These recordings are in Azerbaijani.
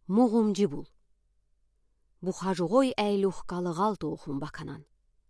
muğumci bul. Buxajuğoy əyluq qalıqal toğun bakanan.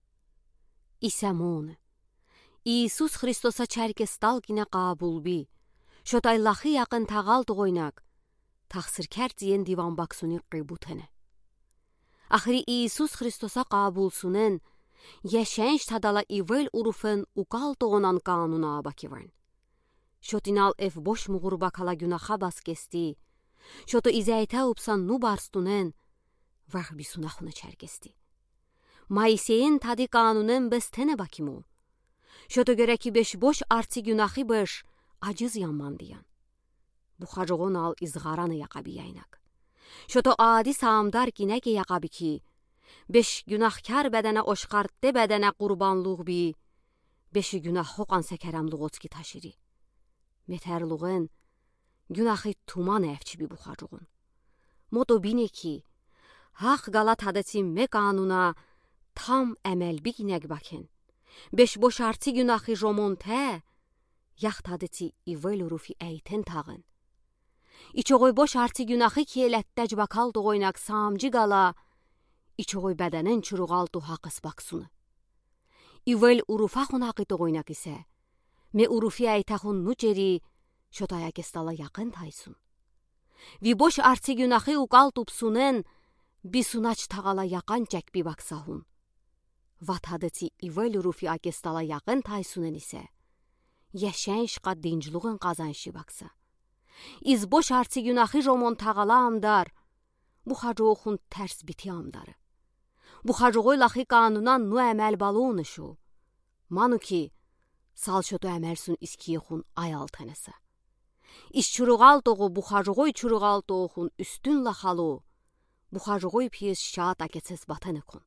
İsəmun. İsus Xristosa çərkestal ginə qabul bi. Şotaylaxı yaxın tağal toğoynak. Taxsirkər diyen divan baksuni qibutene. Axiri İsus Xristosa qabulsunen. Yeşenç tadala ivel urufun uqal toğunan qanuna bakıvan. Şotinal ev boş muğur bakala günaxa bas kesti. Şoto izəytə upsan nu barstunen. Vəx bisunaxunu çərkesti. Mayseyin tadı qanunun bestene bakimu. Şoto göre ki beş boş arti günahı beş aciz yanman diyan. Buxajuğun al izgaranı yaqabi yaynak. Şoto adi saamdar ginəge yaqabi ki. Beş günahkar bədənə oşqartdı bədənə qurbanluq bi. Beşi günah hoqan səkərəmluq otki taşiri. Metərluğun günahı tuman əfçi bi buxajuğun. Modo bine ki. Haq qala tadəti me qanuna tam əməl bi ginəg bakın. Beş boş arti günahı jomontə. Yax tadəti ivel urufi əytən tağın. İçoğuy boş arti günahı ki elətdəc bakal doğoynak samcı qala. İçoğuy bədənin çuruğal duhaqız baksunu. İvel urufa xunaqı doğoynak isə. Me urufi əytəxun nuceri. Şotaya gestala yaxın taysun. Vi boş arti günahı uqal tupsunen. Bisunaç tağala yaqan cək bi baksahun. Vatadeti ivel urufi agestala yaqın taysunen isə. Yeşenşqa dincluğun qazanışı baksa. İz boş arti günahı jomon tağala amdar. Buxajuğun tərs biti amdarı. Buxajuğoy laxı qanunan nu əməl balunuşu. Manu ki, salşotu əmərsun iskiyexun ayal tənəsə. İş çuruğal doğu buxajuğoy çuruğal doğun üstün laxalu. Buxajuğoy piyes şaat aketses batanekun.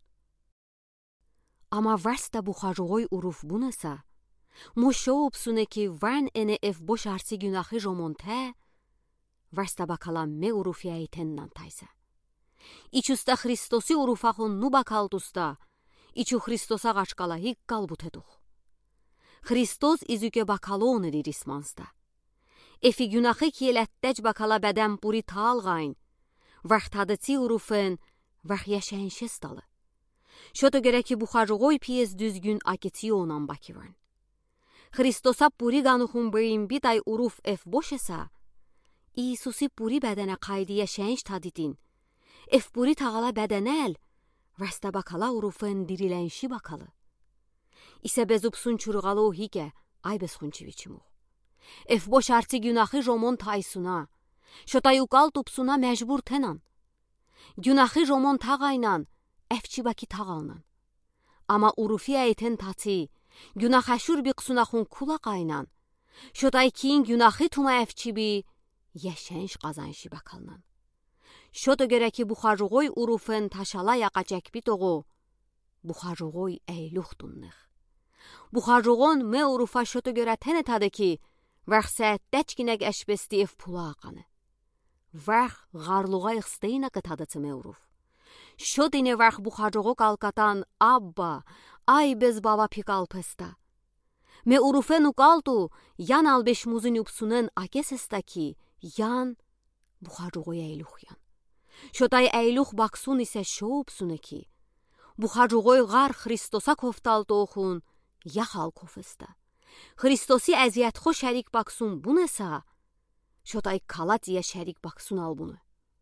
Ama varsta buxajuğoy uruf bunasa. Muşoupsune ki van ene ev boş arti günahı jomonte. Varsta bakala me urufi aytennan taysa. İçusta Hristosi urufahun nu bakaldusta. İçu Hristosa qaçqala hiqqal buteduq. Hristos izüke bakalonu dirismansta. Efi günahı ki elətdəc bakala bədəm buri talğayn. Vaxtadeti urufen, vax yeşenşes dalı. Şoto göre ki buxajuğoy piyez düzgün aketi onan bakivan. Hristosa puri ganuxun beyin biday uruf ef boşesa, İsusi puri bədənə qaydı yeşenş tadidin. Ef puri tağala bədənəl, vəsta bakala urufen dirilənşi bakalı. İsə bezupsun çuruğalı o hige, ay bezxunçi biçimu. Ef boş arti günahı jomon taysuna. Şotay uqal tupsuna məcbur tənan. Günahı jomon tağaynan, əfçibaki tağalnan. Ama urufi əytən tati, günahəşur biqsunaxun kulaqaynan. Şotay kiin günahı tuma əfçibi, yeşenş qazanşı bakalnan. Şoto göre ki buxajuğoy urufen taşala yaqacak bitoğu, buxajuğoy əyluxdunlıq. Buxajuğon me urufa şoto göre tənə tadı ki, vəxsət dəçkinəg əşbesti ev pula aqanı. Vəx qarluğa ixsteyna qıtadıtı me uruf. Şodine vəx buxajuğu qalqatan abba, ay bez baba piqalpesta. Me urufen uqaldu, yan albeş muzun upsunen akesesta ki, yan buxajuğu əyluxyan. Şotay əyluq baksun isə şo upsune ki, buxajuğu qar Hristosa koftaldı oxun, yaxal kofesta. Hristosi əziyyətxo şərik baksun bu nəsə, şotay kalatiyə şərik baksun al bunu.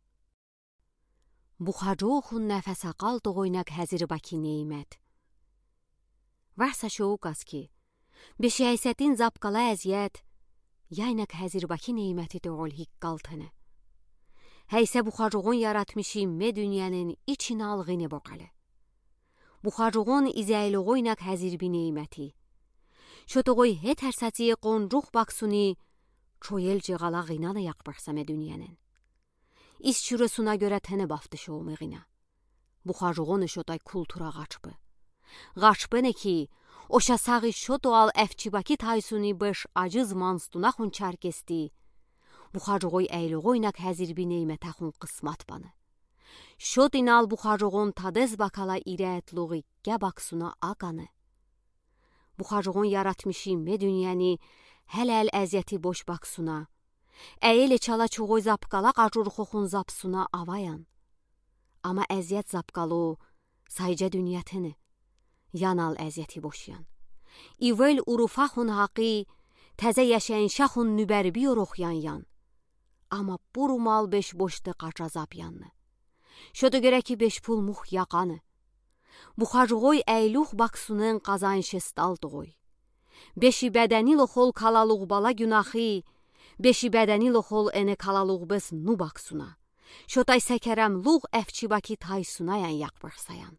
Buxajuğun nəfəsə qaldı oynak həzir baki neymət. Varsa şoğuqaz ki, beşi əysətin zapqala əziyyət, yaynak həzir baki neyməti doğul hiqqal tənə. Həysə buxajuğun yaratmışı me dünyanın için alğını boqalı. Buxajuğun izəyluğuynak həzir bi neyməti. Şotoğuy hetər sətiyə qonruq baksuni, çoyel cığala qinanı yaqbarsame dünyanın. İz çürüsuna görə tənə baftı şoğumu qina. Buxajuğun şotay kultura qaçbı. Qaçbı ne ki, oşa sağı şotoal əfçibaki taysuni beş acız manstunaxun çarkesti. Buxajuğoy əyluğuynak həzir bi neymətəxun qısmat banı. Şodinal buxajuğun tadez bakala irətluğu gəbaksuna aqanı. Buxajuğun yaratmışı me dünyanı hələl əziyyəti boş baksuna. Əyle çala çuğoy zapqala qacurxoxun zapsuna avayan. Ama əziyyət zapqalı, sayca dünyatını, yanal əziyyəti boşayan. İvel urufaxun haqi, təzə yaşayan şaxun nübərbi yoruxyan yan. Ama burumal beş boşda qaç azap yanını. Şoda görə ki beş pul muh yaqanı. Buxacıqoy əyluq baksunun qazanşestaldıqoy. Beşi bədəni loxol kalaluq bala günahı, beşi bədəni loxol ene kalaluq bes nu baksuna. Şotay səkərəm luq əfçibaki taysunayan yaqbırsayan.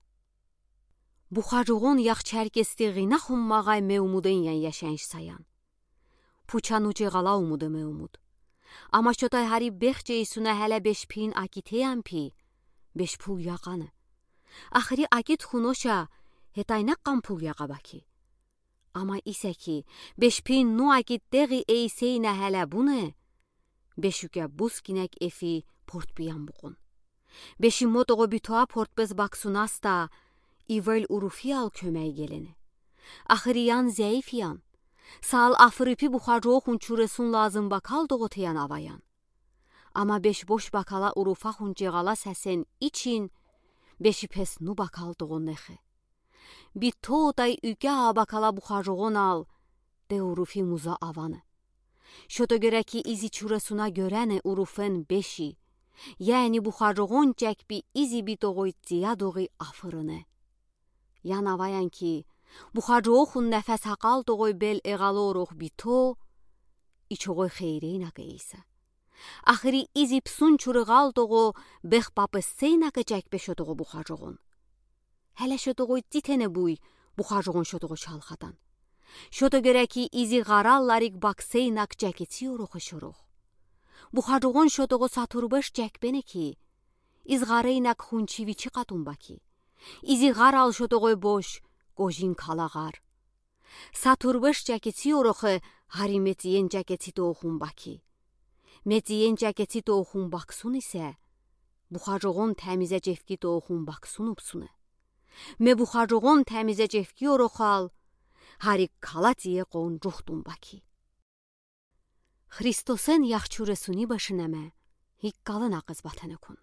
Buxacıqon yax çərkestiğina xummağay meumudun yan yaşanş sayan. Puçanucu qala umudu meumud. Ama şotay hari bexceysuna hələ beş pin akiteyam pi, beş pul yaqanı. Axiri akit xunoşa, hetaynaqqan pul yaqabaki. Ama isə ki, beş pin nu akit deği eyseyna hələ bu ne? Beşükə buz kinək efi portbiyan buqun. Beşi modoğu bütoğa portbez baksunas da, İvel urufi al kömək geleni. Axiri yan zəif yan. Sal afripi buxacıqun çuresun lazım bakal doğutayan avayan. Ama beş boş bakala urufaxun ceğala səsen için, beşi pes nu bakal doğun nexi. Bir toğday ügə bakala buxacıqun al, de urufi muza avanı. Şoda görə ki izi çuresuna görəni urufen beşi, yani buxacıqun cək bi izi bi doğuy ziya doğuy afırını. Yan avayan ki, buxacıqun nəfəs haqal doğuy bel eğalı oruq bi to, içoğuy xeyreyna qeysə. Axiri izi psun çurıqal doğu, bex babı seyna qecək beşoduğu buxacıqun. Hələ şoduğuy ditene buy, buxacıqun şoduğu çalxadan. Şoda görə ki izi qarallarıq bakseynak cəketi yoruxu şuruq. Buxacıqun şoduğu saturbeş cəkbene ki, izğareynak xunçiviçi qatun baki. İzi qaral şoduğu boş, qojin kalağar. Saturbeş cəketi yoruxu harimetiyən cəketi doğun baki. Mediyən cəketi doğun baksun isə, buxacıqun təmizə cefki doğun baksun upsunu. Me buxacıqun təmizə cefki yoruxal, harik kalatiye qoncuxdun baki. Xristosen yaxçuresuni başınəmə, hikkalın ağız batanı kun.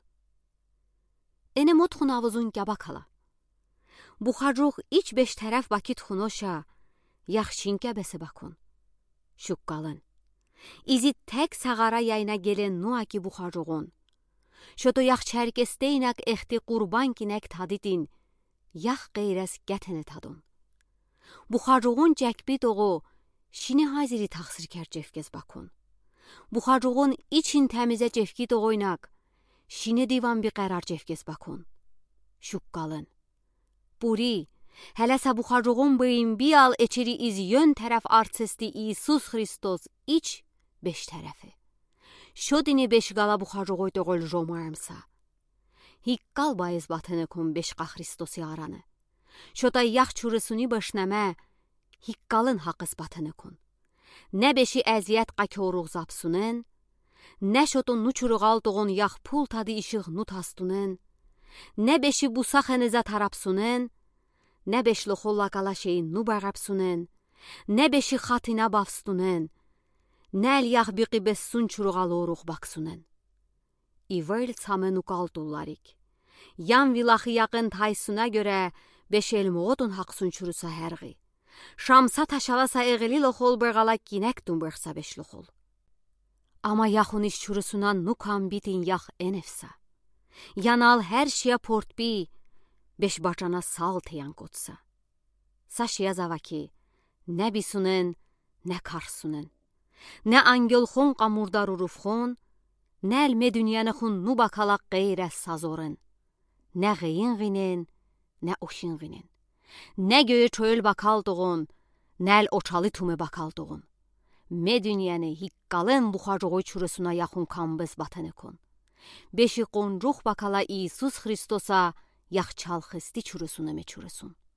Ene motxun avuzun gabakala. Buxacıq iç beş tərəf bakit xunoşa, yaxşinkə bəsi bakun. Şuqqalın. İzi tək sağara yayına gelen nuaki buxacığun. Şoto yax çərkesteynak exti qurban kinək tadidin, yax qeyrəs gətəni tadun. Buxacığun cəkbi doğu, şini haziri taxsirkər cefkez bakun. Buxacığun için təmizə cefki doğuynak, şini divan bir qərar cefkez bakun. Şuqqalın. Buri, hələsə buxacığun beyin bir al eçiri iz yön tərəf artisti İsus Xristos iç beş tərəfi. Şodini beş qala buxacığoy doğul jomarımsa. Hikkal bayız batını kun beş qa Xristosi aranı. Şoda yax çurisuni başnəmə, hikkalın haqız batını kun. Nə beşi əziyyət qakoruq zapsunun, nə şodun nuçuruqal doğun yax pul tadı işıq nutastunun, nə beşi busaxənizə tarapsunun, nə beşli xolla qala şeyin nubarapsunun, nə beşi xatina bafstunun, nəl yax biqi bessun çuruqal oruq baksunun. İvel çamı nuqaldullarik. Yan vilaxı yaxın taysuna görə beş elmoğudun haqsun çurusa hərği. Şamsa taşalasa eğili loxol bırğala kinək dumbursa beş loxol. Ama yaxun iş çurusunan nukan bitin yax enefsa. Yanal hər şiya portbi, beş bacana sal teyan qotsa. Saşiya zavaki, nə bisunun, nə karsunun. Nə angölxon qamurdar urufxon, nə elme dünyanı xun nu bakalaq qeyrəs sazorun. Nə qeyin qinin, nə oşin qinin. Nə göğü çöyül bakalduğun, nəl oçalı tume bakalduğun. Me dünyanı hikkalın buxacıqoy çurusuna yaxun kambız batanı kun. Beşi qoncuq bakala İsus Xristosa yax çalxisti çurusuna me çurusun.